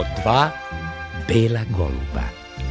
od dva bela goluba.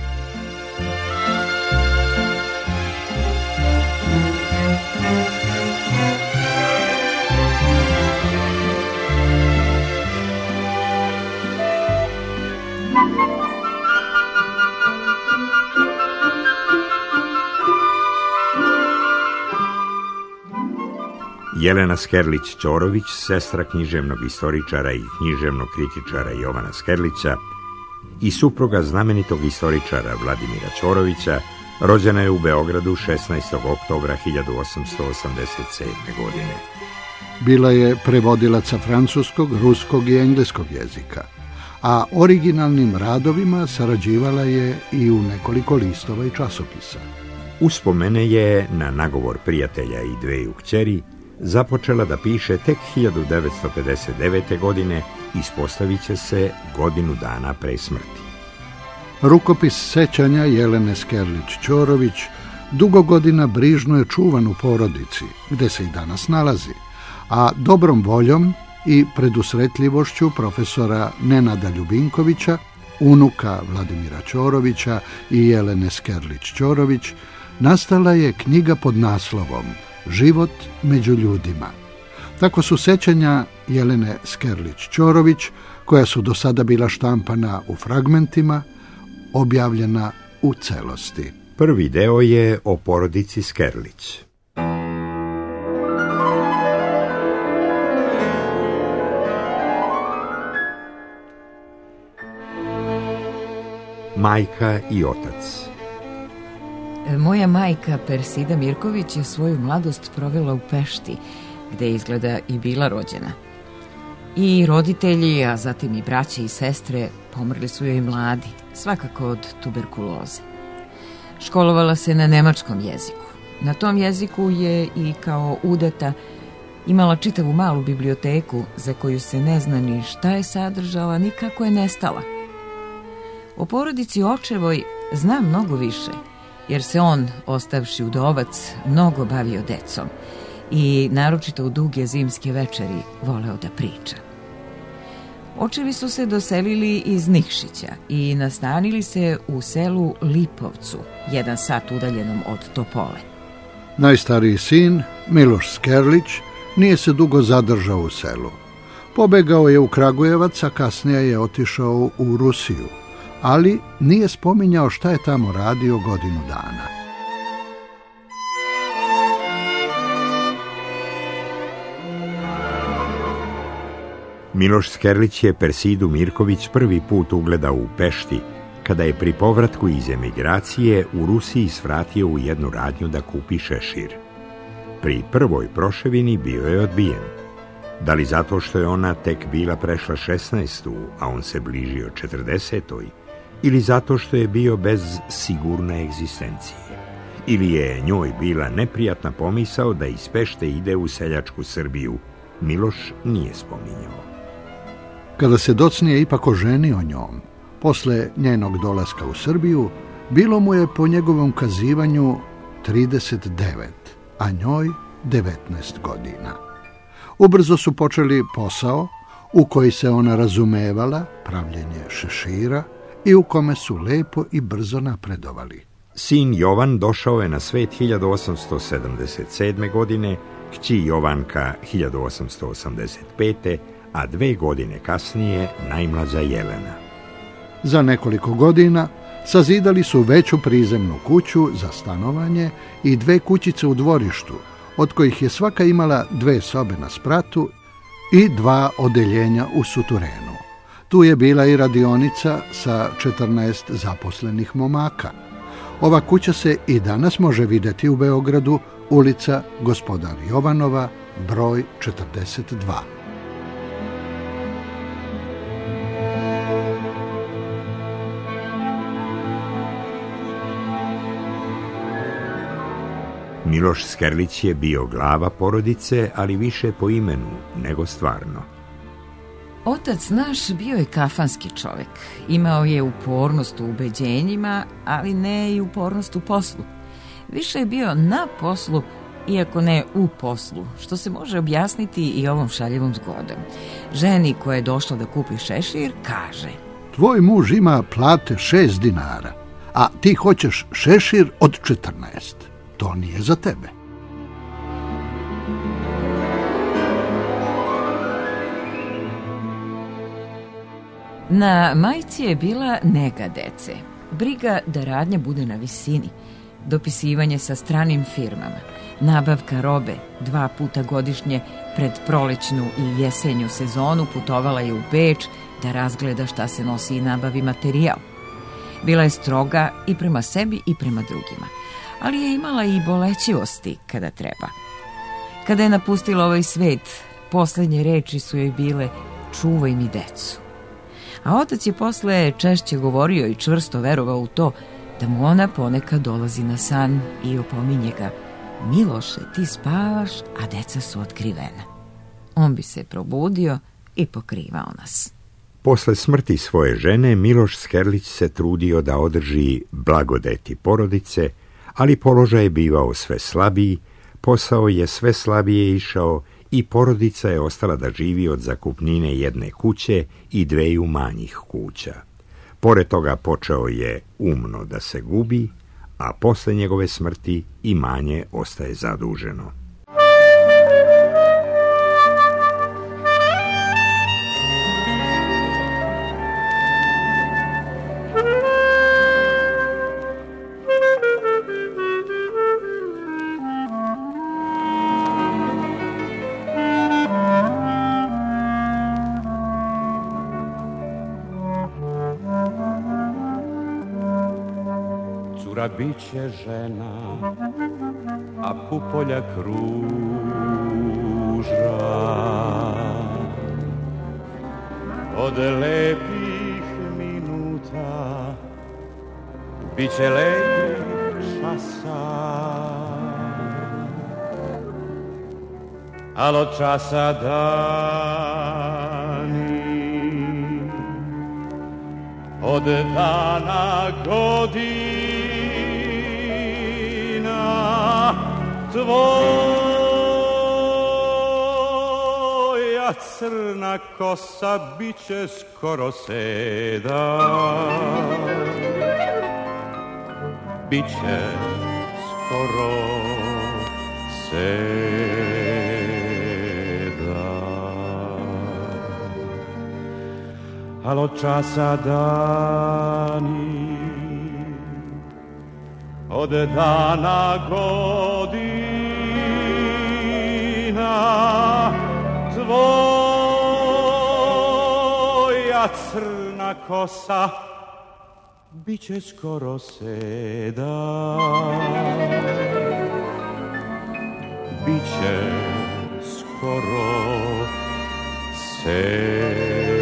Jelena Skerlić-Ćorović, sestra književnog istoričara i književnog kritičara Jovana Skerlića i supruga znamenitog istoričara Vladimira Ćorovića, rođena je u Beogradu 16. oktobra 1887. godine. Bila je prevodilaca francuskog, ruskog i engleskog jezika, a originalnim radovima sarađivala je i u nekoliko listova i časopisa. Uspomene je na nagovor prijatelja i dveju kćeri započela da piše tek 1959. godine, ispostavit će se godinu dana pre smrti. Rukopis sećanja Jelene Skerlić-Ćorović dugo godina brižno je čuvan u porodici, gde se i danas nalazi, a dobrom voljom i predusretljivošću profesora Nenada Ljubinkovića, unuka Vladimira Ćorovića i Jelene Skerlić-Ćorović, nastala je knjiga pod naslovom Život među ljudima. Tako su sećanja Jelene Skerlić-Ćorović, koja su do sada bila štampana u fragmentima, objavljena u celosti. Prvi deo je o porodici Skerlić. Majka i otac. Moja majka Persida Mirković je svoju mladost provela u Pešti, gde je izgleda i bila rođena. I roditelji, a zatim i braće i sestre, pomrli su joj mladi, svakako od tuberkuloze. Školovala se na nemačkom jeziku. Na tom jeziku je i kao udata imala čitavu malu biblioteku za koju se ne zna ni šta je sadržala, ni kako je nestala. O porodici očevoj znam mnogo više, jer se on, ostavši udovac, mnogo bavio decom i naročito u duge zimske večeri voleo da priča. Očevi su se doselili iz Nikšića i nastanili se u selu Lipovcu, 1 sat udaljenom od Topole. Najstariji sin, Miloš Skerlić, nije se dugo zadržao u selu. Pobegao je u Kragujevac, a kasnije je otišao u Rusiju, ali nije spominjao šta je tamo radio godinu dana. Miloš Skerlić je Persidu Mirković prvi put ugledao u Pešti, kada je pri povratku iz emigracije u Rusiji svratio u jednu radnju da kupi šešir. Pri prvoj proševini bio je odbijen. Da li zato što je ona tek bila prešla 16. a on se bližio 40. ili zato što je bio bez sigurne egzistencije? Ili je njoj bila neprijatna pomisao da iz Pešte ide u seljačku Srbiju? Miloš nije spominjao. Kada se docnije ipak oženio njom, posle njenog dolaska u Srbiju, bilo mu je po njegovom kazivanju 39, a njoj 19 godina. Ubrzo su počeli posao u koji se ona razumevala, pravljenje šešira, i u kome su lepo i brzo napredovali. Sin Jovan došao je na svet 1877. godine, kći Jovanka 1885. a 2 godine kasnije najmlađa Jelena. Za nekoliko godina sazidali su veću prizemnu kuću za stanovanje i 2 kućice u dvorištu, od kojih je svaka imala 2 sobe na spratu i 2 odeljenja u suterenu. Tu je bila i radionica sa 14 zaposlenih momaka. Ova kuća se i danas može vidjeti u Beogradu, ulica Gospodar Jovanova, broj 42. Miloš Skerlić je bio glava porodice, ali više po imenu nego stvarno. Otac naš bio je kafanski čovek. Imao je upornost u ubeđenjima, ali ne i upornost u poslu. Više je bio na poslu, iako ne u poslu, što se može objasniti i ovom šaljivom zgodom. Ženi koja je došla da kupi šešir, kaže: tvoj muž ima plate 6 dinara, a ti hoćeš šešir od 14. To nije za tebe. Na majci je bila nega dece, briga da radnja bude na visini, dopisivanje sa stranim firmama, nabavka robe 2 puta godišnje pred prolećnu i jesenju sezonu putovala je u Beč da razgleda šta se nosi i nabavi materijal. Bila je stroga i prema sebi i prema drugima, ali je imala i bolećivosti kada treba. Kada je napustila ovaj svet, poslednje reči su joj bile čuvaj mi decu. A otac je posle češće govorio i čvrsto verovao u to da mu ona ponekad dolazi na san i opominje ga: Miloše, ti spavaš, a deca su otkrivena. On bi se probudio i pokrivao nas. Posle smrti svoje žene, Miloš Skerlić se trudio da održi blagodeti porodice, ali položaj je bivao sve slabiji, posao je sve slabije išao i porodica je ostala da živi od zakupnine jedne kuće i 2 manjih kuća. Pored toga počeo je umno da se gubi, a posle njegove smrti imanje ostaje zaduženo. Cura biće žena, a pupolja kruža. Od lepih minuta biće lepih časa, al od časa dani, od dana godina. Tvoja crna kosa biće skoro 7. Biće skoro 7. Al od časa dani, od dana godina, tvoja crna kosa biće skoro 7. Biće skoro 7.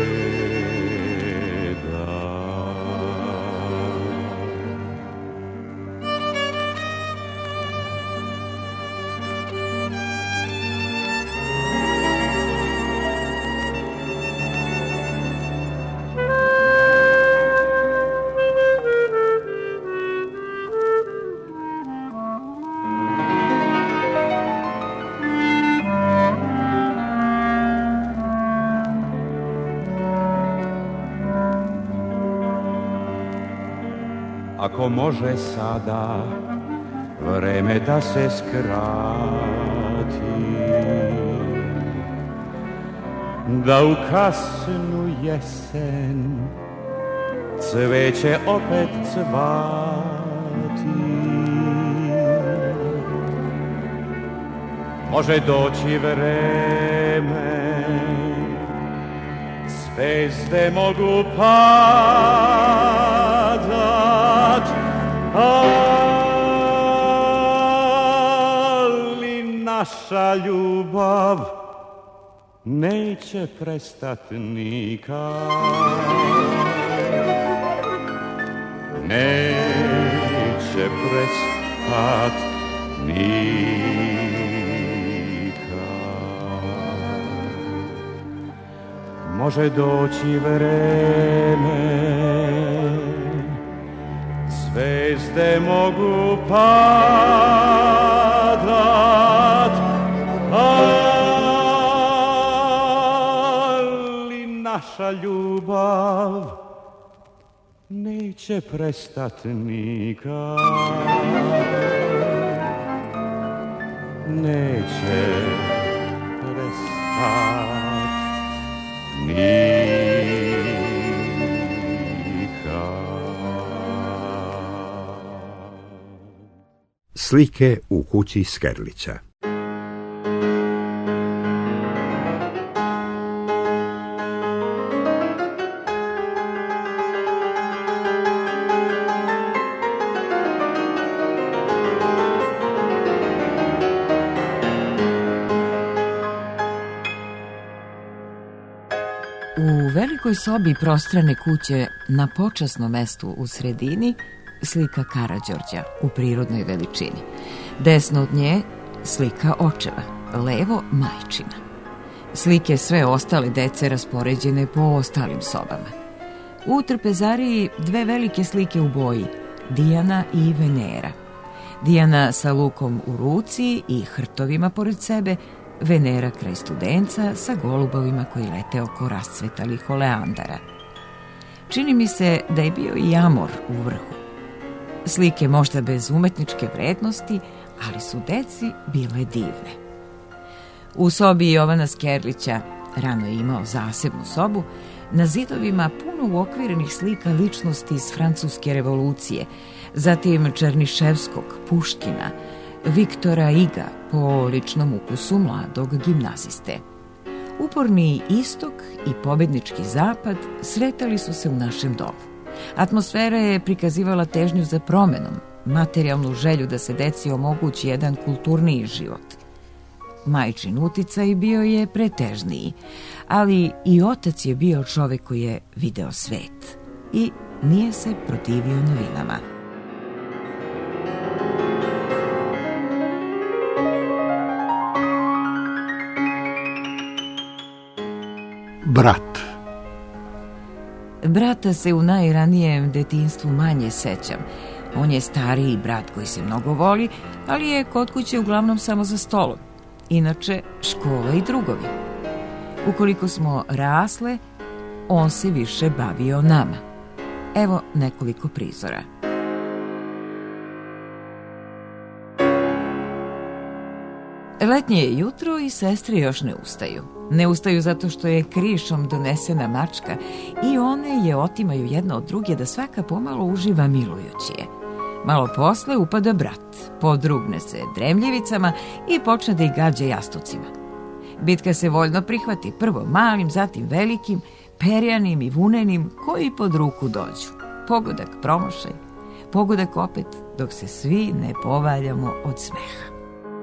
Ako može sada vreme da se skrati, da u kasnu jesen cveće opet cvati, može doći vreme, zvezde mogu padat, ali naša ljubav neće prestat nikad. Neće prestat nikad. Može doći vreme, zvezde mogu padat, ali naša ljubav neće prestat nikad, neće prestat nikad. Slike u kući Skerlića. U velikoj sobi prostrane kuće na počasnom mestu u sredini slika Karađorđa u prirodnoj veličini. Desno od nje slika očeva, levo majčina. Slike sve ostale dece raspoređene po ostalim sobama. U trpezariji dve velike slike u boji, Dijana i Venera. Dijana sa lukom u ruci i hrtovima pored sebe, Venera kraj studenca sa golubovima koji lete oko rascvetalih oleandara. Čini mi se da je bio i Amor u vrhu. Slike možda bez umetničke vrednosti, ali su deci bile divne. U sobi Jovana Skerlića, rano je imao zasebnu sobu, na zidovima puno uokvirenih slika ličnosti iz Francuske revolucije, zatim Černiševskog, Puškina, Viktora Iga po ličnom ukusu mladog gimnaziste. Uporni istok i pobednički zapad sretali su se u našem domu. Atmosfera je prikazivala težnju za promenom, materijalnu želju da se deci omogući jedan kulturniji život. Majčin uticaj bio je pretežniji, ali i otac je bio čovek koji je video svet i nije se protivio novinama. Brat. Brata se u najranijem detinjstvu manje sećam. On je stariji brat koji se mnogo voli, ali je kod kuće uglavnom samo za stolom. Inače, škola i drugovi. Ukoliko smo rasle, on se više bavio nama. Evo nekoliko prizora. Letnje je jutro i sestre još ne ustaju. Ne ustaju zato što je krišom donesena mačka i one je otimaju jedna od druge da svaka pomalo uživa milujući je. Malo posle upada brat, podrugne se dremljivicama i počne da ih gađa jastucima. Bitka se voljno prihvati, prvo malim, zatim velikim, perjanim i vunenim koji pod ruku dođu. Pogodak promašaj, pogodak opet, dok se svi ne povaljamo od smeha.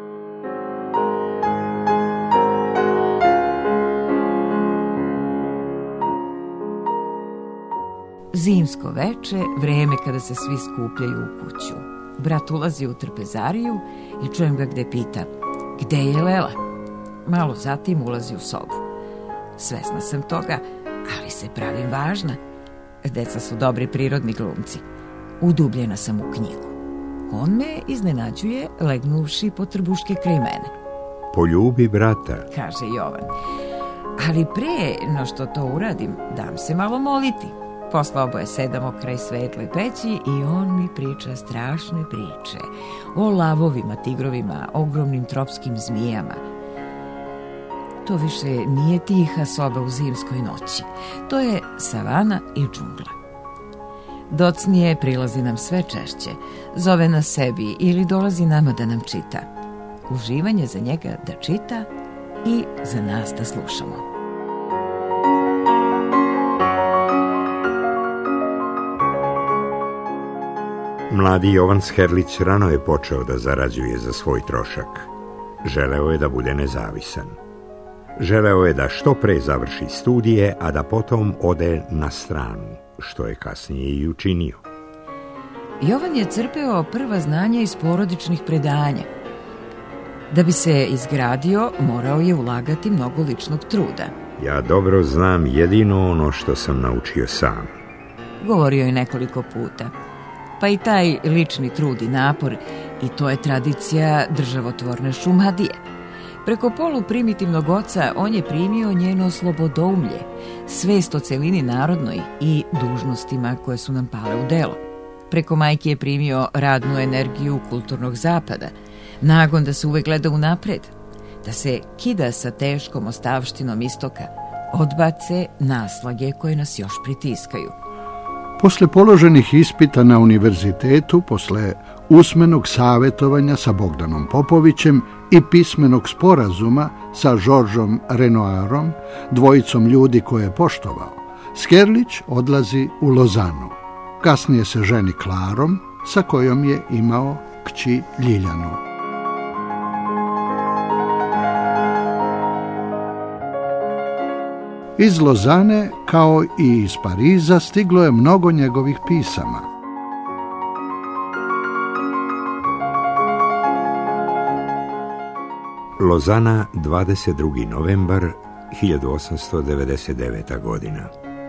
Zimsko veče, vreme kada se svi skupljaju u kuću. Brat ulazi u trpezariju i čujem ga gde pita: "Gde je Lela?" Malo zatim ulazi u sobu. Svesna sam toga, ali se pravim važna. Deca su dobri prirodni glumci. Udubljena sam u knjigu. On me iznenađuje legnuvši po trbuške kraj mene. "Poljubi brata", kaže Jovan. Ali pre no što to uradim, dam se malo moliti. Posle oboje sedamo kraj svetle peći i on mi priča strašne priče o lavovima, tigrovima, ogromnim tropskim zmijama. To više nije tiha soba u zimskoj noći. To je savana i džungla. Docnije prilazi nam sve češće, zove nas sebi ili dolazi nama da nam čita. Uživanje za njega da čita i za nas da slušamo. Mladi Jovan Skerlić rano je počeo da zarađuje za svoj trošak. Želeo je da bude nezavisan. Želeo je da što pre završi studije, a da potom ode na stranu, što je kasnije i učinio. Jovan je crpeo prva znanja iz porodičnih predanja. Da bi se izgradio, morao je ulagati mnogo ličnog truda. "Ja dobro znam jedino ono što sam naučio sam", govorio je nekoliko puta. Pa i taj lični trud i napor, i to je tradicija državotvorne Šumadije. Preko poluprimitivnog oca on je primio njeno slobodoumlje, svest o celini narodnoj i dužnostima koje su nam pale u delo. Preko majke je primio radnu energiju kulturnog zapada, nagon da se uvek gleda unapred, da se kida sa teškom ostavštinom istoka, odbace naslage koje nas još pritiskaju. Posle položenih ispita na univerzitetu, posle usmenog savjetovanja sa Bogdanom Popovićem i pismenog sporazuma sa Georgesom Renoirom, dvojicom ljudi koje je poštovao, Skerlić odlazi u Lozanu. Kasnije se ženi Klarom, sa kojom je imao kći Ljiljanu. Iz Lozane, kao i iz Pariza, stiglo je mnogo njegovih pisama. Lozana, 22. novembar 1899. godina.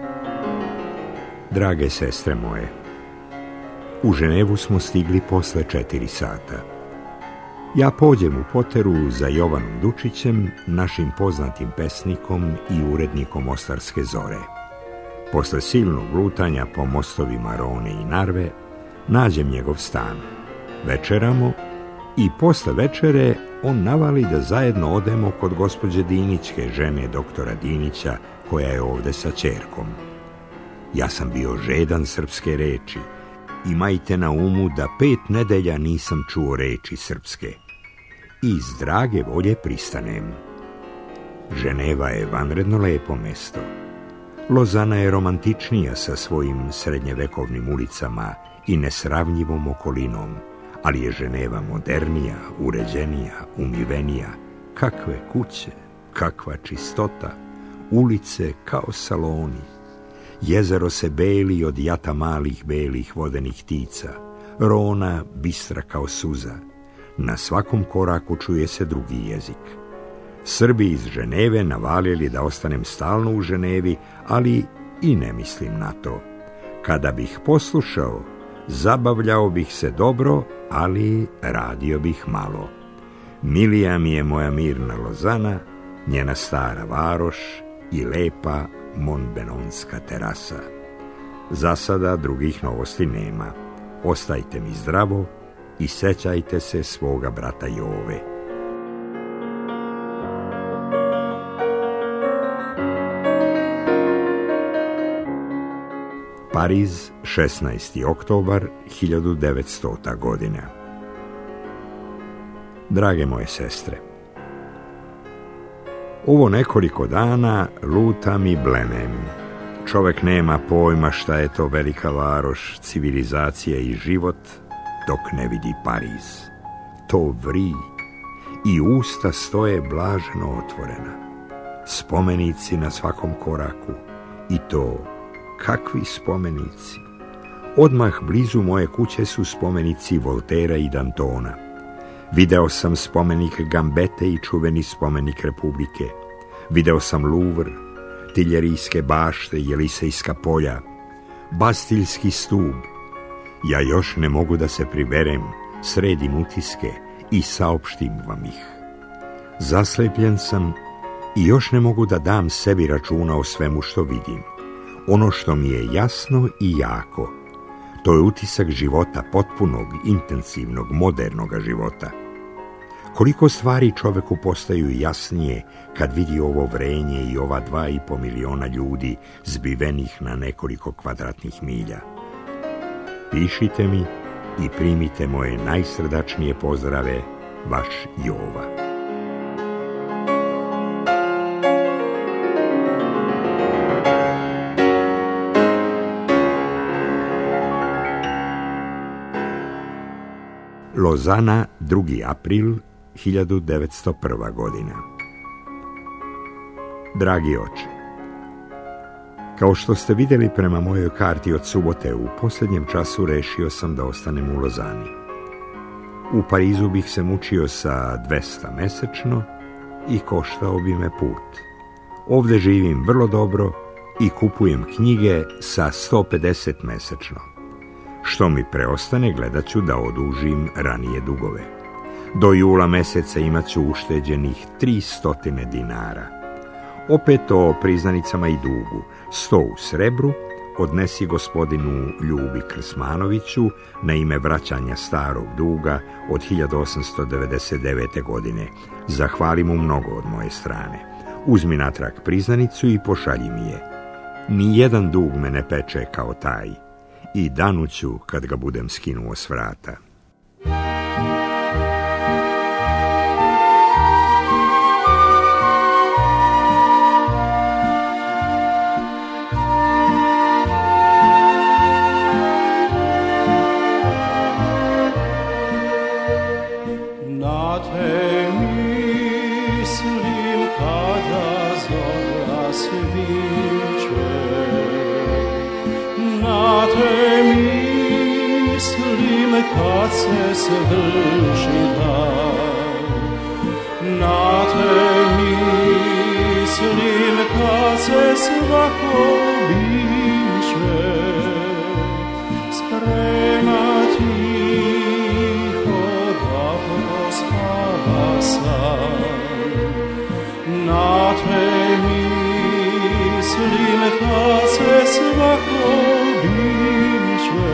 Drage sestre moje, u Ženevu smo stigli posle 4 sata. Ja pođem u poteru za Jovanom Dučićem, našim poznatim pesnikom i urednikom Mostarske zore. Posle silnog lutanja po mostovima Rone i Narve, nađem njegov stan. Večeramo i posle večere on navali da zajedno odemo kod gospođe Dinićke, žene doktora Dinića, koja je ovde sa ćerkom. Ja sam bio žedan srpske reči. Imajte na umu da 5 nedelja nisam čuo reči srpske. I iz drage volje pristanem. Ženeva je vanredno lepo mesto. Lozana je romantičnija sa svojim srednjevekovnim ulicama i nesravnjivom okolinom, ali je Ženeva modernija, uređenija, umivenija. Kakve kuće, kakva čistota, ulice kao saloni. Jezero se beli od jata malih belih vodenih ptica, Rona bistra kao suza. Na svakom koraku čuje se drugi jezik. Srbi iz Ženeve navalili da ostanem stalno u Ženevi, ali i ne mislim na to. Kada bih poslušao, zabavljao bih se dobro, ali radio bih malo. Milija mi je moja mirna Lozana, njena stara varoš i lepa Monbenonska terasa. Za sada drugih novosti nema. Ostajte mi zdravo i sećajte se svoga brata Jove. Pariz, 16. oktobar 1900. godina. Drage moje sestre, ovo nekoliko dana lutam i blenem. Čovek nema pojma šta je to velika varoš, civilizacija i život, dok ne vidi Pariz. To vri i usta stoje blaženo otvorena. Spomenici na svakom koraku, i to kakvi spomenici. Odmah blizu moje kuće su spomenici Voltera i Dantona. Video sam spomenik Gambete i čuveni spomenik Republike. Video sam Louvre, Tiljerijske bašte i Elisejska polja, Bastiljski stub. Ja još ne mogu da se priberem, sredim utiske i saopštim vam ih. Zaslepljen sam i još ne mogu da dam sebi računa o svemu što vidim. Ono što mi je jasno i jako, to je utisak života, potpunog, intenzivnog, modernog života. Koliko stvari čoveku postaju jasnije kad vidi ovo vrenje i ova 2,5 miliona ljudi zbivenih na nekoliko kvadratnih milja. Pišite mi i primite moje najsrdačnije pozdrave, vaš Jova. Lozana, 2. april 1901. godina. Dragi oče, kao što ste vidjeli prema mojoj karti od subote, u posljednjem času rešio sam da ostanem u Lozani. U Parizu bih se mučio sa 200 mesečno i koštao bi me put. Ovdje živim vrlo dobro i kupujem knjige sa 150 mesečno. Što mi preostane, gledat ću da odužim ranije dugove. Do jula meseca imat ću ušteđenih 300 dinara. Opet o priznanicama i dugu. 100 u srebru odnesi gospodinu Ljubi Krsmanoviću na ime vraćanja starog duga od 1899. godine. Zahvali mu mnogo od moje strane. Uzmi natrag priznanicu i pošalji mi je. Nijedan dug me ne peče kao taj. I danuću kad ga budem skinuo s vrata. Kad se svrši dan, na te mislim, kad se svako biće sprema tiho da prospava san. Na te mislim, kad se svako biće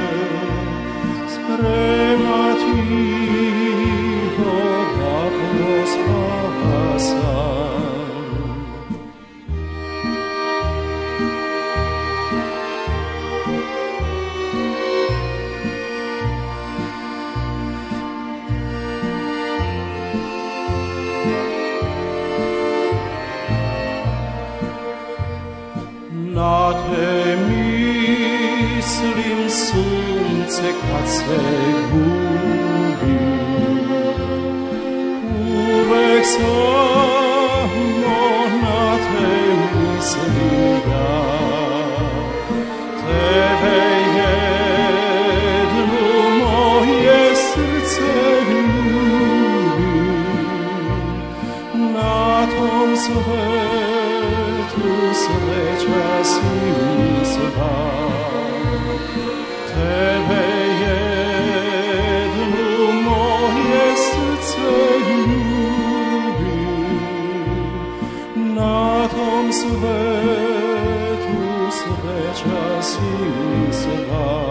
sprema tiho da prospava san. Na te mislim, sunce kad se gubi, uvek samo na te mislim ja. Tebe jednu moje srce ljubi, na tom svetu sreća si sva. Tebe jednu moje srce ljubi, na tom svetu sreća si sva.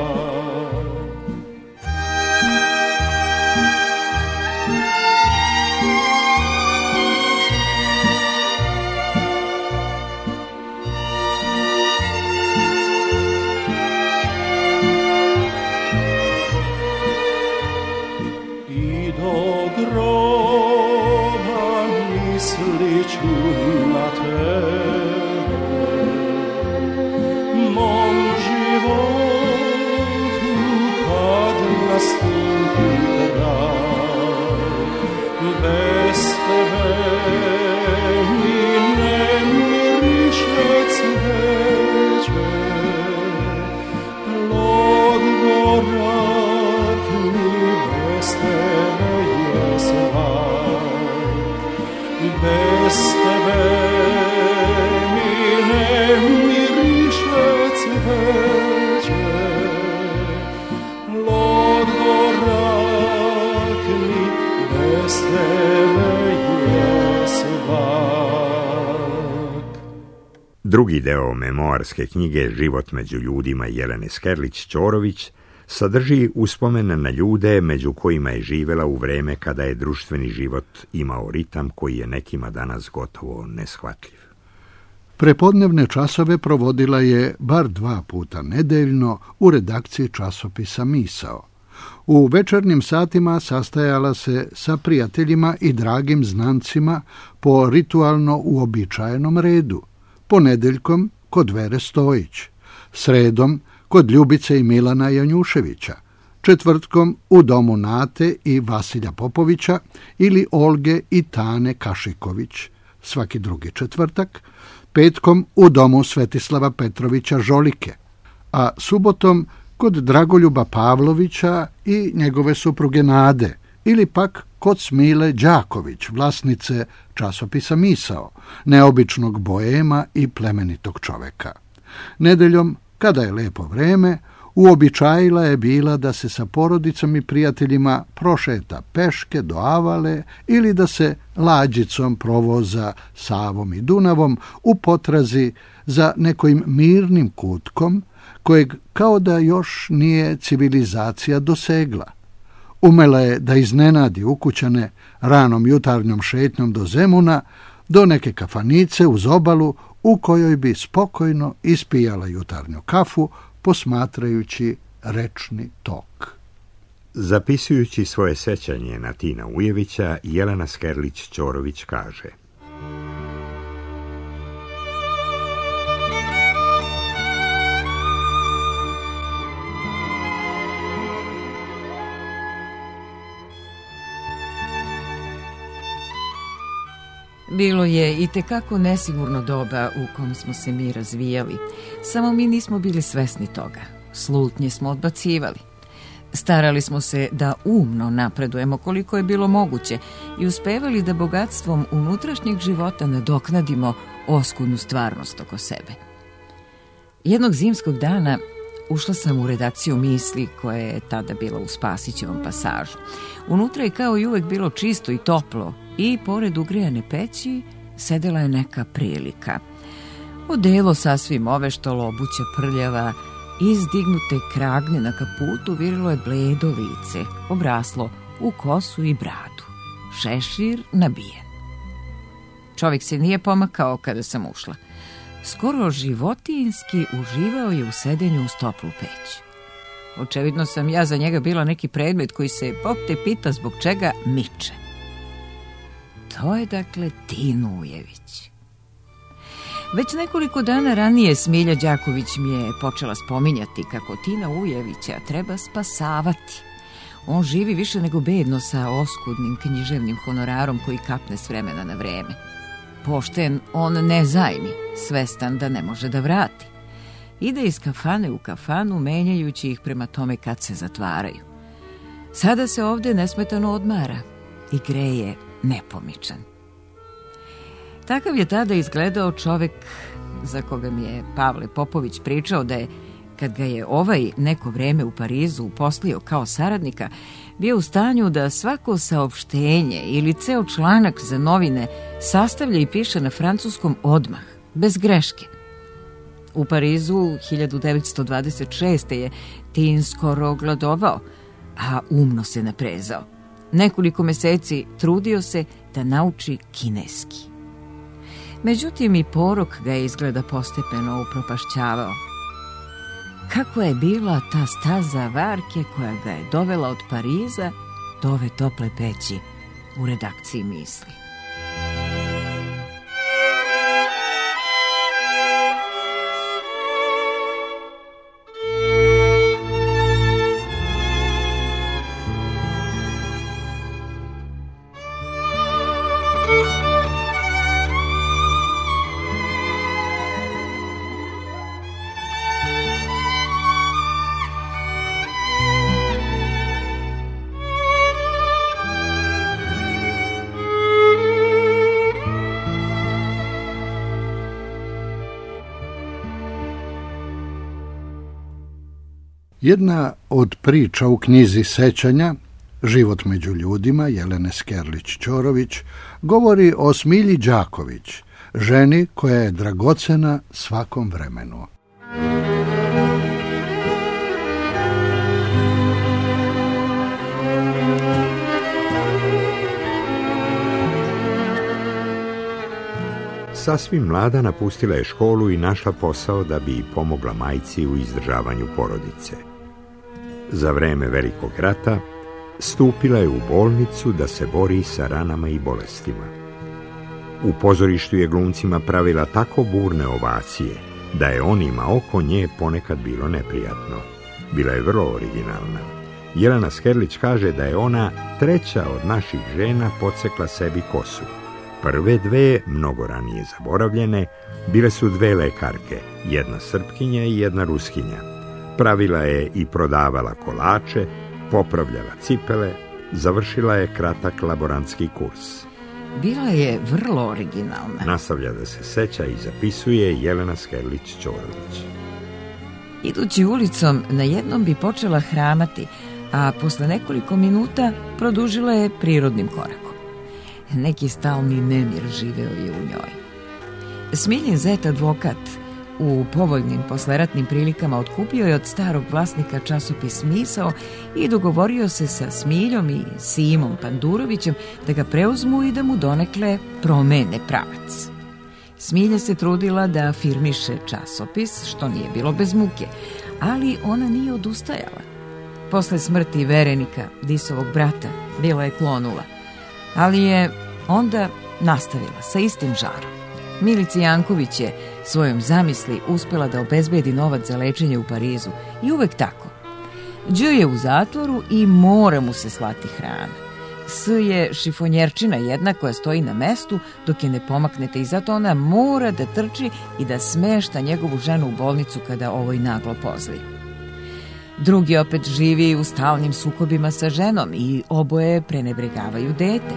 Drugi deo memoarske knjige Život među ljudima Jelene Skerlić-Ćorović sadrži uspomene na ljude među kojima je živela u vreme kada je društveni život imao ritam koji je nekima danas gotovo neshvatljiv. Prepodnevne časove provodila je bar 2 puta nedeljno u redakciji časopisa Misao. U večernjim satima sastajala se sa prijateljima i dragim znancima po ritualno uobičajenom redu. Ponedeljkom kod Vere Stojić, sredom kod Ljubice i Milana Janjuševića, četvrtkom u domu Nate i Vasilja Popovića ili Olge i Tane Kašiković, svaki drugi četvrtak, petkom u domu Svetislava Petrovića Žolike, a subotom kod Dragoljuba Pavlovića i njegove supruge Nade, ili pak kod Smile Đaković, vlasnice časopisa Misao, neobičnog boema i plemenitog čoveka. Nedeljom, kada je lepo vreme, Uobičajila je bila da se sa porodicom i prijateljima prošeta peške do Avale ili da se lađicom provoza Savom i Dunavom u potrazi za nekim mirnim kutkom kojeg kao da još nije civilizacija dosegla. Umela je da iznenadi ukućane ranom jutarnjom šetnjom do Zemuna, do neke kafanice uz obalu u kojoj bi spokojno ispijala jutarnju kafu posmatrajući rečni tok. Zapisujući svoje sećanje na Tina Ujevića, Jelena Skerlić-Ćorović kaže: Bilo je itekako nesigurno doba u kom smo se mi razvijali, samo mi nismo bili svesni toga. Slutnje smo odbacivali. Starali smo se da umno napredujemo koliko je bilo moguće i uspevali da bogatstvom unutrašnjeg života nadoknadimo oskudnu stvarnost oko sebe. Jednog zimskog dana ušla sam u redakciju Misli, koja je tada bila u Spasićevom pasažu. Unutra je kao i uvek bilo čisto i toplo i pored ugrejane peći sedela je neka prilika. Odelo sasvim oveštalo, obuća prljava, izdignute kragne na kaputu virilo je bledo lice, obraslo u kosu i bradu, šešir nabijen. Čovjek se nije pomakao kada sam ušla. Skoro životinjski uživao je u sedenju uz toplu peć. Očevidno sam ja za njega bila neki predmet koji se Bog te pita zbog čega miče. To je dakle Tin Ujević. Već nekoliko dana ranije Smilja Đaković mi je počela spominjati kako Tina Ujevića treba spasavati. On živi više nego bedno sa oskudnim književnim honorarom koji kapne s vremena na vreme. Pošten, on ne zajmi, svestan da ne može da vrati. Ide iz kafane u kafanu, menjajući ih prema tome kad se zatvaraju. Sada se ovdje nesmetano odmara i greje nepomičan. Takav je tada izgledao čovjek za koga mi je Pavle Popović pričao da je, kad ga je ovaj neko vreme u Parizu uposlio kao saradnika, bio u stanju da svako saopštenje ili ceo članak za novine sastavlja i piše na francuskom odmah, bez greške. U Parizu 1926. je Tin skoro gladovao, a umno se naprezao. Nekoliko meseci trudio se da nauči kineski. Međutim, i porok ga je izgleda postepeno upropašćavao. Kako je bila ta staza varke koja ga je dovela od Pariza do ove tople peći u redakciji Misli. Jedna od priča u knjizi Sećanja, Život među ljudima, Jelene Skerlić-Ćorović, govori o Smilji Đaković, ženi koja je dragocena svakom vremenu. Sasvim mlada napustila je školu i našla posao da bi pomogla majci u izdržavanju porodice. Za vreme Velikog rata stupila je u bolnicu da se bori sa ranama i bolestima. U pozorištu je glumcima pravila tako burne ovacije da je onima oko nje ponekad bilo neprijatno. Bila je vrlo originalna. Jelena Skerlić kaže da je ona treća od naših žena podsekla sebi kosu. Prve dve, mnogo ranije zaboravljene, bile su dve lekarke, jedna Srpkinja i jedna Ruskinja. Pravila je i prodavala kolače, popravljala cipele, završila je kratak laborantski kurs. Bila je vrlo originalna. Nastavlja da se seća i zapisuje Jelena Skerlić-Ćorović. Idući ulicom, najednom bi počela hramati, a posle nekoliko minuta produžila je prirodnim korakom. Neki stalni nemir živeo je u njoj. Smiljin zet advokat u povoljnim posleratnim prilikama otkupio je od starog vlasnika časopis Misao i dogovorio se sa Smiljom i Simom Pandurovićem da ga preuzmu i da mu donekle promene pravac. Smilja se trudila da afirmiše časopis, što nije bilo bez muke, ali ona nije odustajala. Posle smrti verenika, Disovog brata, bila je klonula, ali je onda nastavila sa istim žarom. Milica Janković je svojom zamisli uspela da obezbedi novac za lečenje u Parizu i uvek tako. Đ je u zatvoru i mora mu se slati hrana. S je šifonjerčina jedna koja stoji na mestu dok je ne pomaknete i zato ona mora da trči i da smešta njegovu ženu u bolnicu kada ovoj naglo pozli. Drugi opet živi u stalnim sukobima sa ženom i oboje prenebregavaju dete.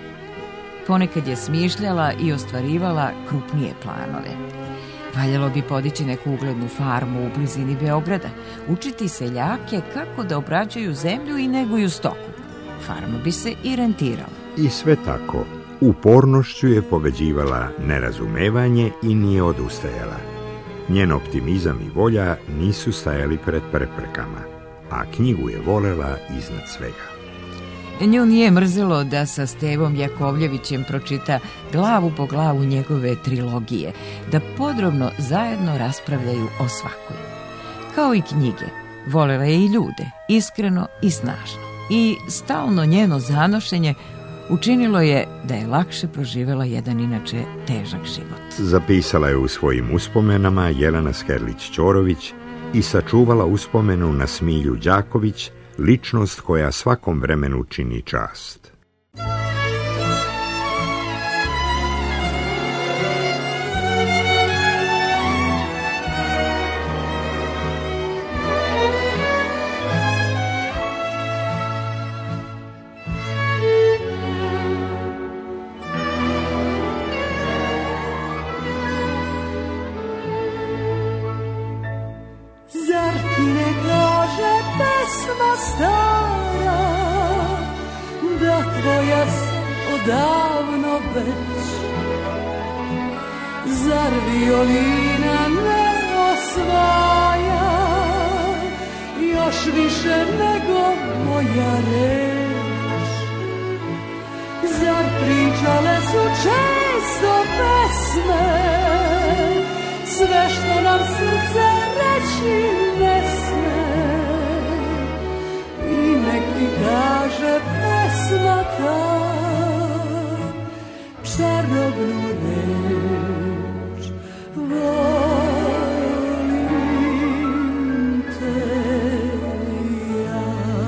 Ponekad je smišljala i ostvarivala krupnije planove. Valjalo bi podići neku uglednu farmu u blizini Beograda, učiti seljake kako da obrađuju zemlju i neguju stoku. Farma bi se i rentirala. I sve tako, upornošću je pobeđivala nerazumevanje i nije odustajala. Njen optimizam i volja nisu stajali pred preprekama, a knjigu je volela iznad svega. Nju nije mrzelo da sa Stevom Jakovljevićem pročita glavu po glavu njegove trilogije, da podrobno zajedno raspravljaju o svakoj. Kao i knjige, volela je i ljude, iskreno i snažno. I stalno njeno zanošenje učinilo je da je lakše proživela jedan inače težak život. Zapisala je u svojim uspomenama Jelena Skerlić-Ćorović i sačuvala uspomenu na Smilju Đaković, ličnost koja svakom vremenu čini čast. Zar ti ne kaže pesma stara, da tvoja sam odavno već? Zar violina ne osvaja još više nego moja reč? Zar pričale su često pesme sve što nam srce reći ne sme? I nek ti kaže pesma ta čarobnu reč, volim te ja.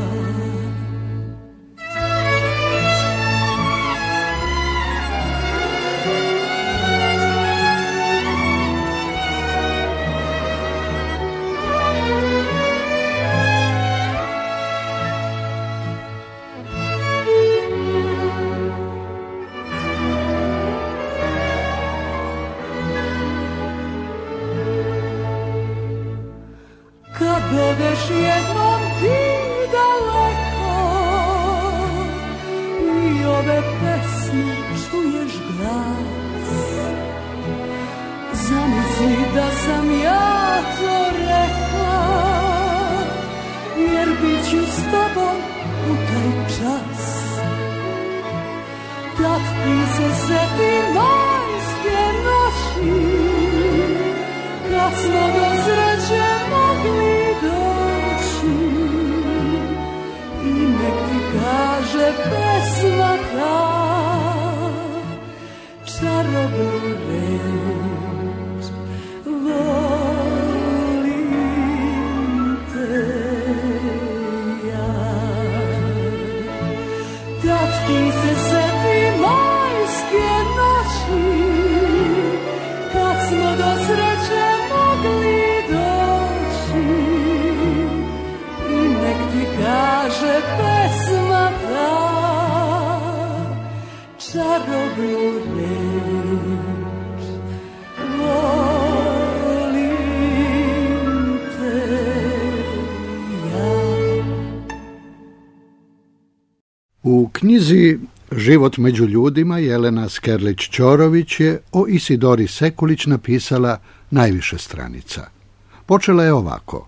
Kad odeš jednom ti daleko i ove pesme čuješ glas, zamisli da sam ja to rekla, jer bit ću s tobom u taj čas. Tad ti se seti majske noći, kad smo do sreće mogli doći. I nek ti kaže pesma ta čarobnu reč, volim te ja. Tad ti se seti majske noći, kad smo do sreće mogli doći. I nek ti kaže pesma ta čarobnu reč, U knjizi Život među ljudima Jelena Skerlić-Ćorović je o Isidori Sekulić napisala najviše stranica. Počela je ovako.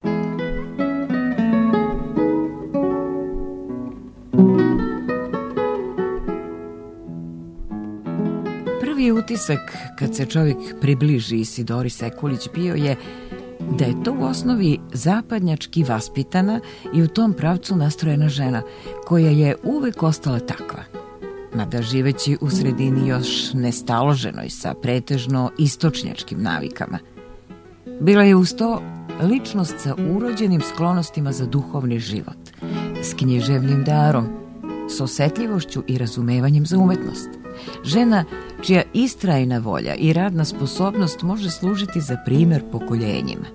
Prvi utisak kad se čovjek približi Isidori Sekulić bio je da je to u osnovi zapadnjački vaspitana i u tom pravcu nastrojena žena, koja je uvek ostala takva. Mada živeći u sredini još nestaloženoj sa pretežno istočnjačkim navikama. Bila je uz to ličnost sa urođenim sklonostima za duhovni život, s književnim darom, s osetljivošću i razumevanjem za umetnost. Žena čija istrajna volja i radna sposobnost može služiti za primjer pokoljenjima.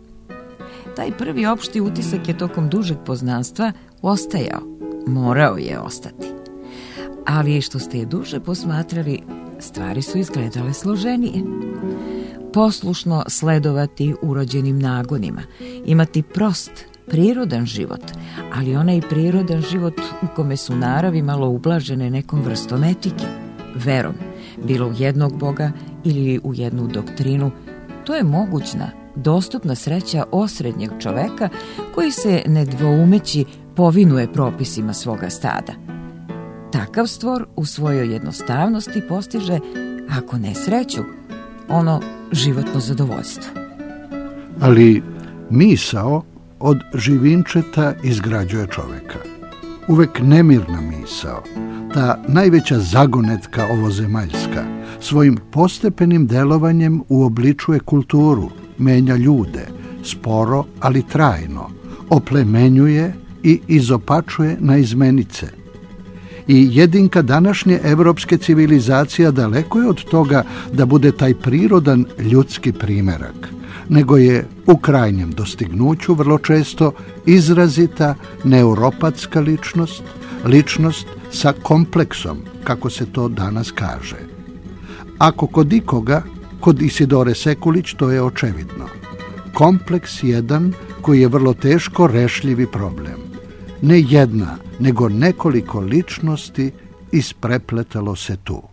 Taj prvi opšti utisak je tokom dužeg poznanstva ostajao, morao je ostati. Ali što ste je duže posmatrali, stvari su izgledale složenije. Poslušno sledovati urođenim nagonima, imati prost, prirodan život, ali onaj prirodan život u kome su naravi malo ublažene nekom vrstom etike, verom, bilo u jednog Boga ili u jednu doktrinu, to je mogućna, dostupna sreća osrednjeg čoveka koji se nedvoumeći povinuje propisima svoga stada. Takav stvor u svojoj jednostavnosti postiže, ako ne sreću, ono životno zadovoljstvo. Ali misao od živinčeta izgrađuje čoveka. Uvek nemirna misao, ta najveća zagonetka ovozemaljska, svojim postepenim delovanjem uobličuje kulturu, menja ljude, sporo ali trajno, oplemenjuje i izopačuje na izmenice. I jedinka današnje evropske civilizacija daleko je od toga da bude taj prirodan ljudski primerak, nego je u krajnjem dostignuću vrlo često izrazita neuropatska ličnost, ličnost sa kompleksom, kako se to danas kaže. Ako kod ikoga, kod Isidore Sekulić to je očevidno. Kompleks jedan koji je vrlo teško rešljivi problem. Ne jedna, nego nekoliko ličnosti isprepletalo se tu.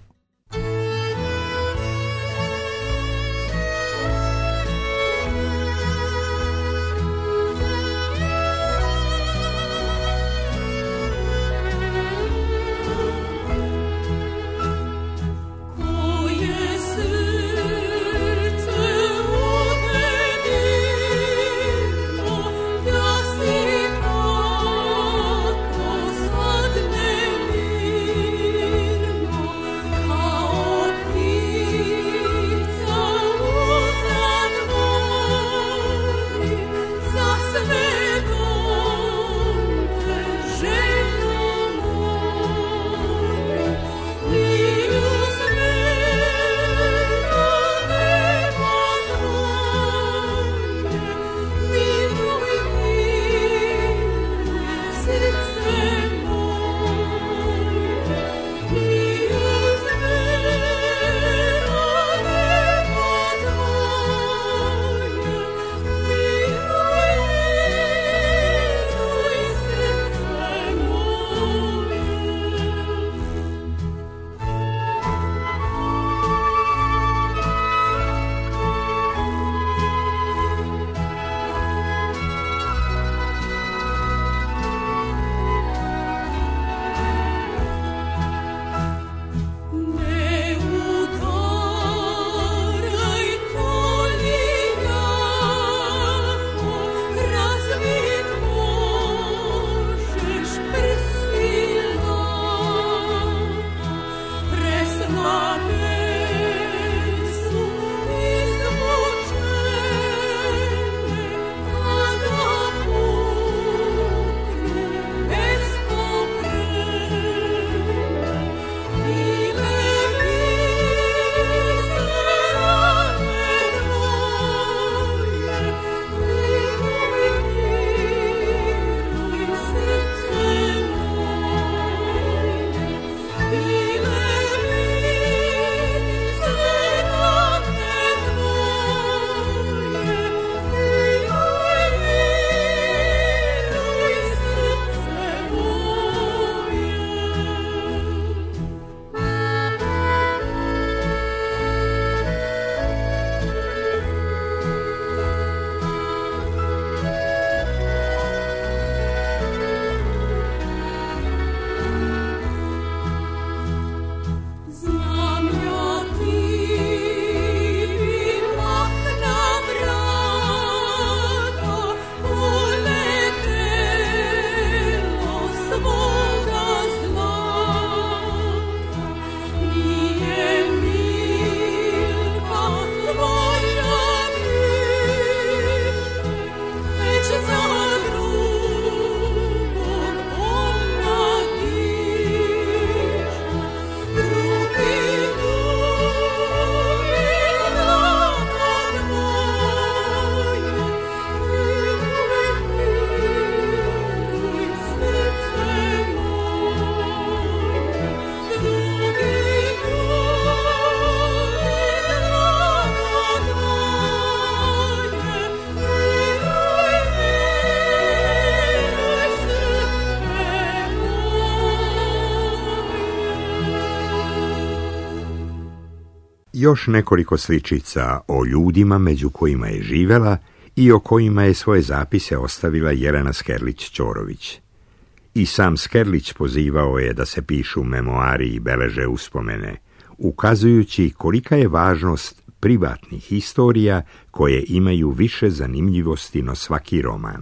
Još nekoliko sličica o ljudima među kojima je živela i o kojima je svoje zapise ostavila Jelena Skerlić-Ćorović. I sam Skerlić pozivao je da se pišu memoari i beleže uspomene, ukazujući kolika je važnost privatnih istorija koje imaju više zanimljivosti no svaki roman.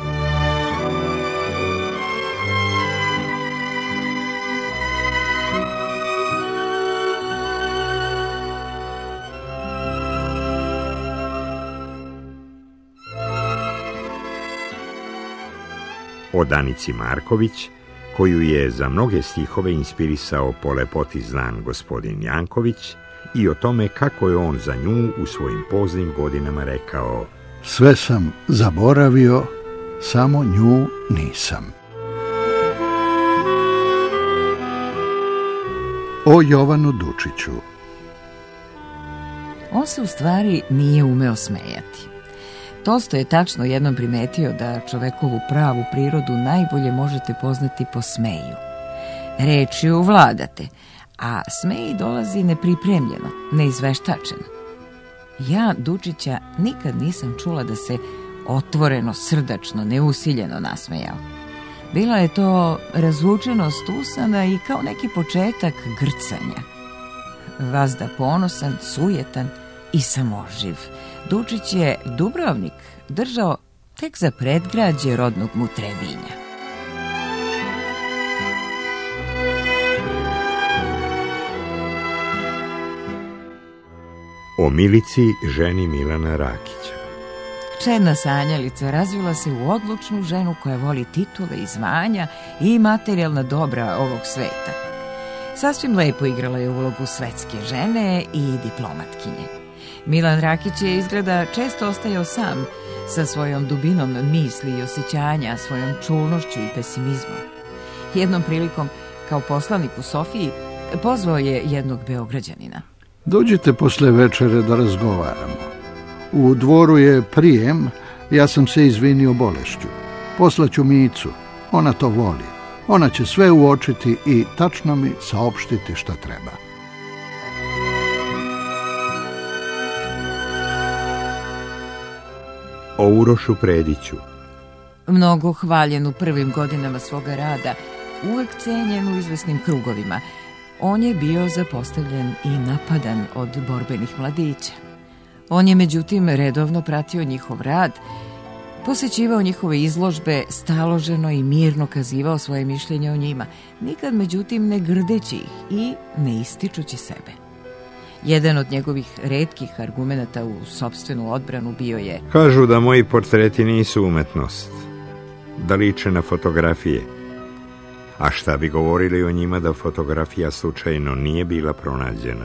O Danici Marković, koju je za mnoge stihove inspirisao po lepoti znan gospodin Janković, i o tome kako je on za nju u svojim poznim godinama rekao: sve sam zaboravio, samo nju nisam. O Jovanu Dučiću. On se u stvari nije umeo smejati. Tolstoj je tačno jednom primetio da čovekovu pravu prirodu najbolje možete poznati po smeju. Rečju vladate, a smej dolazi nepripremljeno, neizveštačeno. Ja Dučića nikad nisam čula da se otvoreno, srdačno, neusiljeno nasmejao. Bila je to razvučenost usana i kao neki početak grcanja. Vazda ponosan, sujetan i samoživ. Dučić je Dubrovnik držao tek za predgrađe rodnog mu Trebinja. O Milici, ženi Milana Rakića. Čedna sanjalica razvila se u odlučnu ženu koja voli titule i zvanja i materijalna dobra ovog sveta. Sasvim lepo igrala je ulogu svetske žene i diplomatkinje. Milan Rakić je izgleda često ostajao sam sa svojom dubinom misli i osjećanja, svojom čulnošću i pesimizmom. Jednom prilikom, kao poslanik u Sofiji, pozvao je jednog Beograđanina. Dođite posle večere da razgovaramo. U dvoru je prijem, ja sam se izvinio bolešću. Poslaću Micu, ona to voli. Ona će sve uočiti i tačno mi saopštiti šta treba. O Urošu Prediću. Mnogo hvaljen u prvim godinama svoga rada, uvek cenjen u izvesnim krugovima. On je bio zapostavljen i napadan od borbenih mladića. On je međutim redovno pratio njihov rad, posećivao njihove izložbe, staloženo i mirno kazivao svoje mišljenje o njima, nikad međutim ne grdeći ih i ne ističući sebe. Jedan od njegovih retkih argumenata u sopstvenu odbranu bio je: kažu da moji portreti nisu umetnost, da liče na fotografije. A šta bi govorili o njima da fotografija slučajno nije bila pronađena?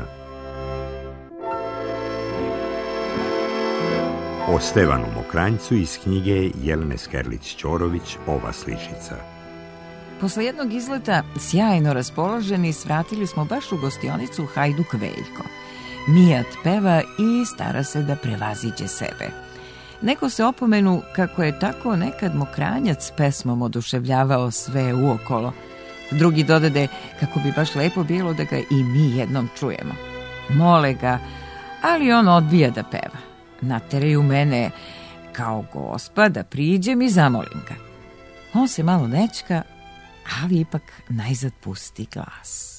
O Stevanu Mokranjcu iz knjige Jelene Skerlić-Ćorović ova sličica. Posle jednog izleta, sjajno raspoloženi, svratili smo baš u gostionicu Hajduk Veljko. Mijat peva i stara se da prevaziđe sebe. Neko se opomenu kako je tako nekad Mokranjac pesmom oduševljavao sve uokolo. Drugi dodade kako bi baš lepo bilo da ga i mi jednom čujemo. Mole ga, ali on odbija da peva. Nateraju mene kao gospa da priđem i zamolim ga. On se malo nečka, ali ipak najzad pusti glas.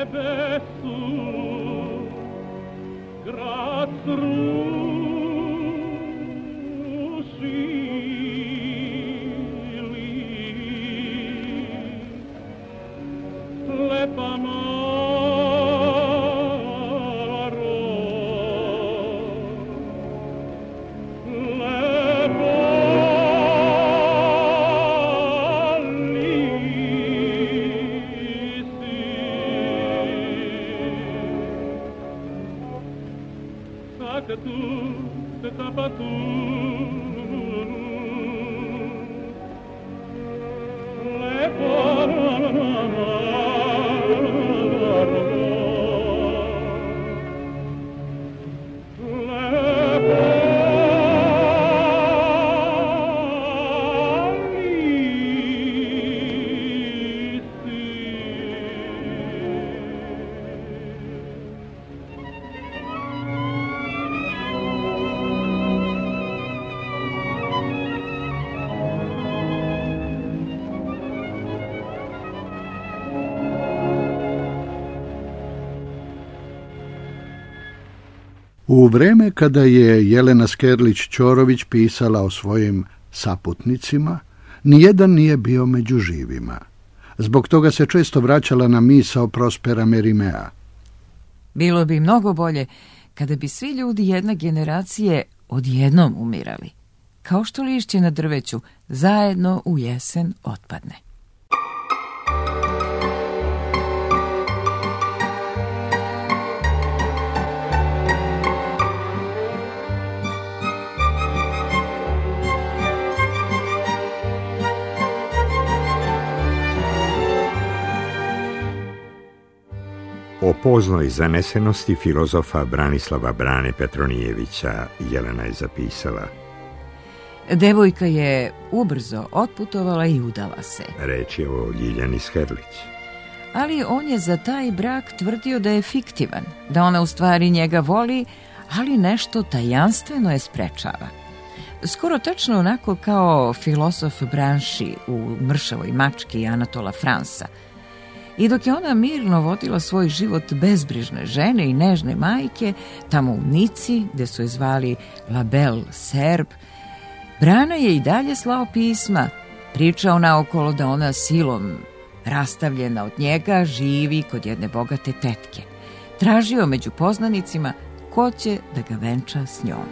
nebesu, grad srušili, lepa U vreme kada je Jelena Skerlić-Ćorović pisala o svojim saputnicima, nijedan nije bio među živima. Zbog toga se često vraćala na misao Prospera Merimea. Bilo bi mnogo bolje kada bi svi ljudi jedne generacije odjednom umirali, kao što lišće na drveću zajedno u jesen otpadne. O poznoj zanesenosti filozofa Branislava Brane Petronijevića Jelena je zapisala: Devojka je ubrzo otputovala i udala se. Reč je o Ljiljani Skerlić. Ali on je za taj brak tvrdio da je fiktivan, da ona u stvari njega voli, ali nešto tajanstveno je sprečava. Skoro tačno onako kao filozof Branši u Mršavoj mački Anatola Fransa. I dok je ona mirno vodila svoj život bezbrižne žene i nežne majke, tamo u Nici, gde su je zvali La Belle Serbe, Brana je i dalje slao pisma, pričao naokolo da ona silom rastavljena od njega živi kod jedne bogate tetke. Tražio među poznanicima ko će da ga venča s njom.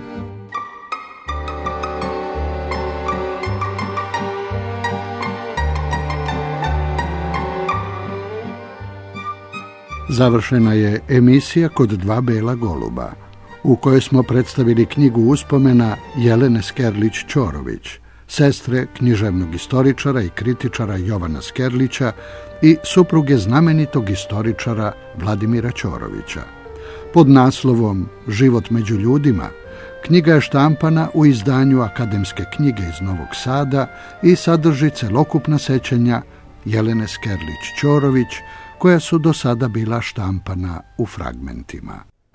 Završena je emisija Kod dva bela goluba, u kojoj smo predstavili knjigu uspomena Jelene Skerlić-Ćorović, sestre književnog istoričara i kritičara Jovana Skerlića i supruge znamenitog istoričara Vladimira Ćorovića. Pod naslovom Život među ljudima, knjiga je štampana u izdanju Akademske knjige iz Novog Sada i sadrži celokupna sećanja Jelene Skerlić-Ćorović, koja su do sada bila štampana u fragmentima.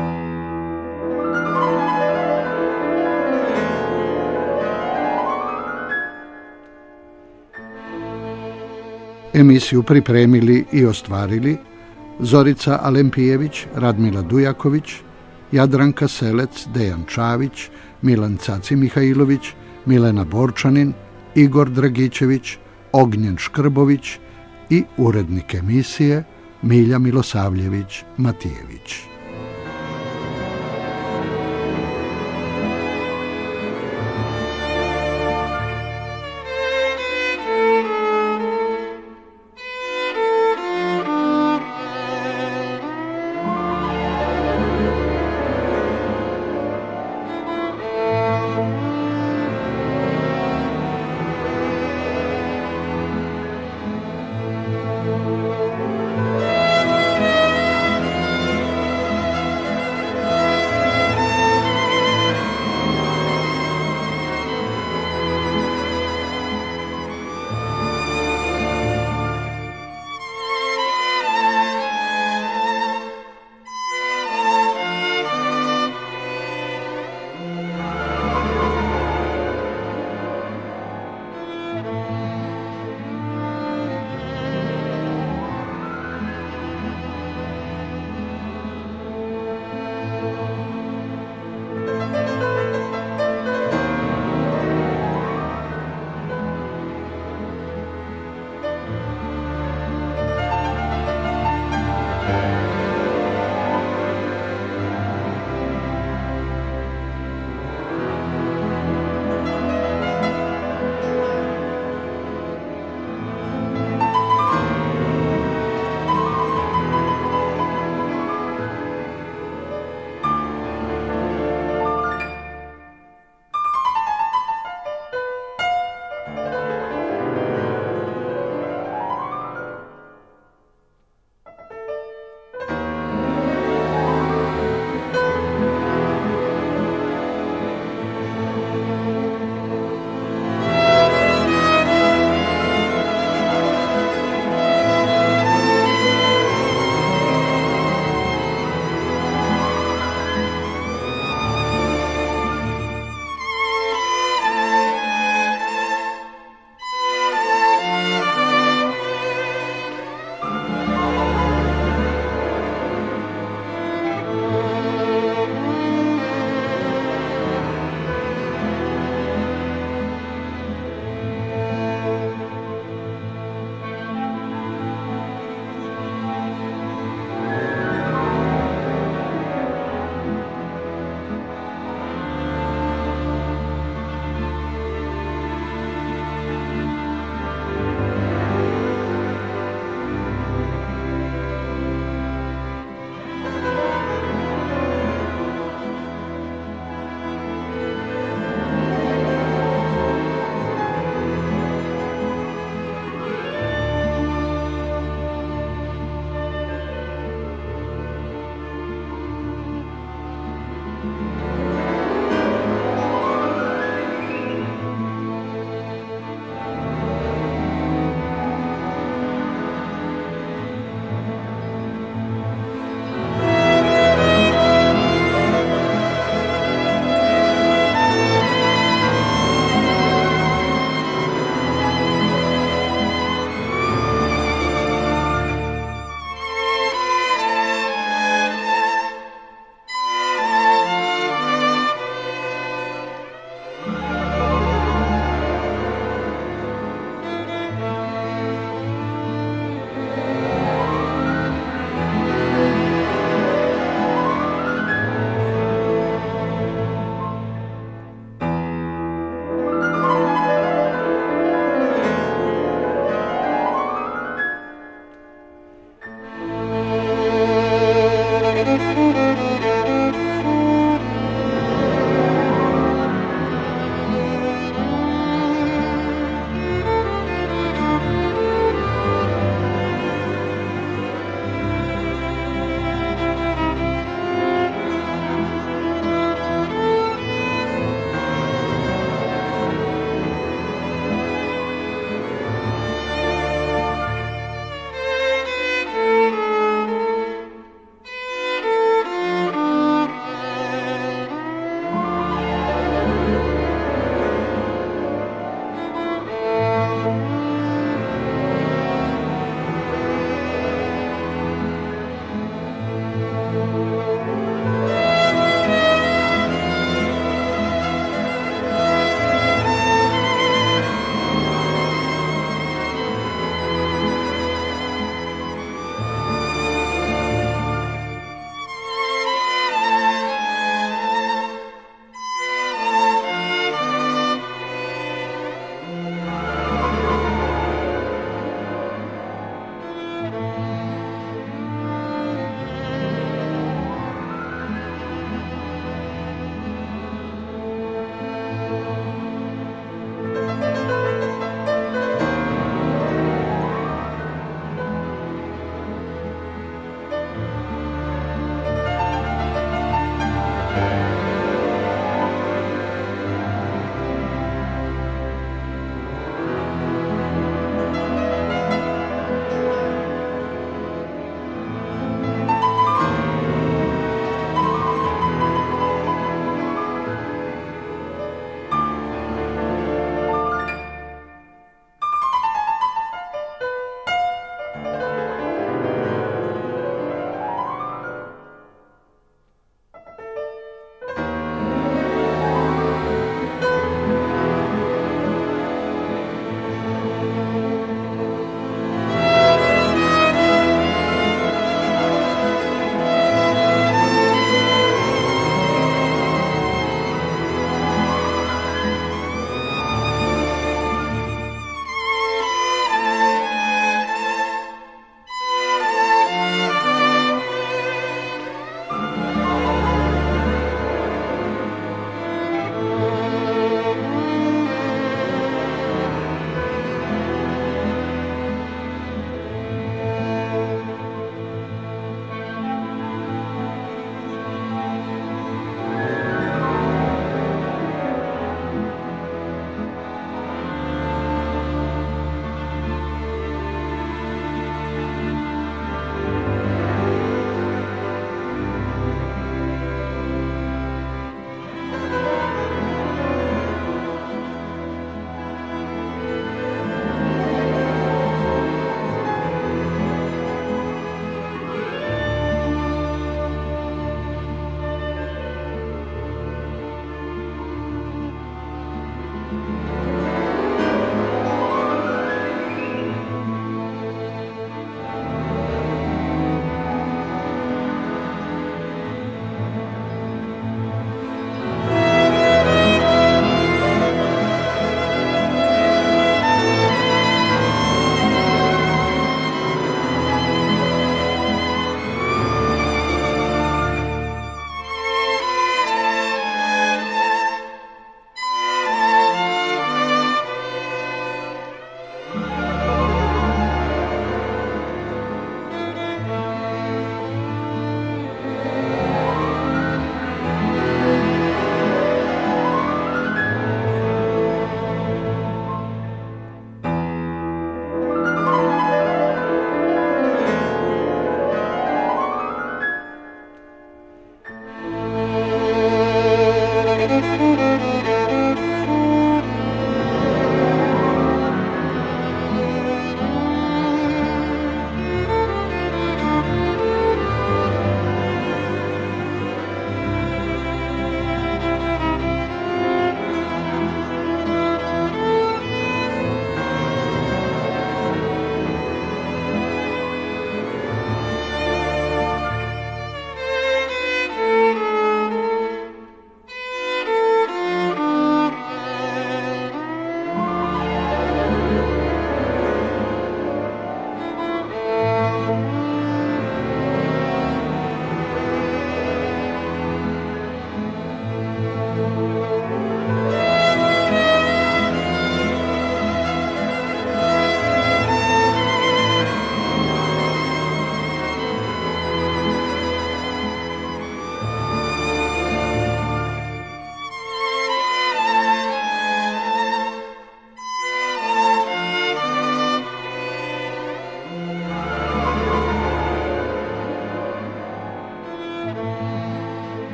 Emisiju pripremili i ostvarili Zorica Alempijević, Radmila Dujaković, Jadranka Selec, Dejan Čavić, Milan Caci Mihajlović, Milena Borčanin, Igor Dragićević, Ognjen Škrbović i urednik emisije Milja Milosavljević Matijević.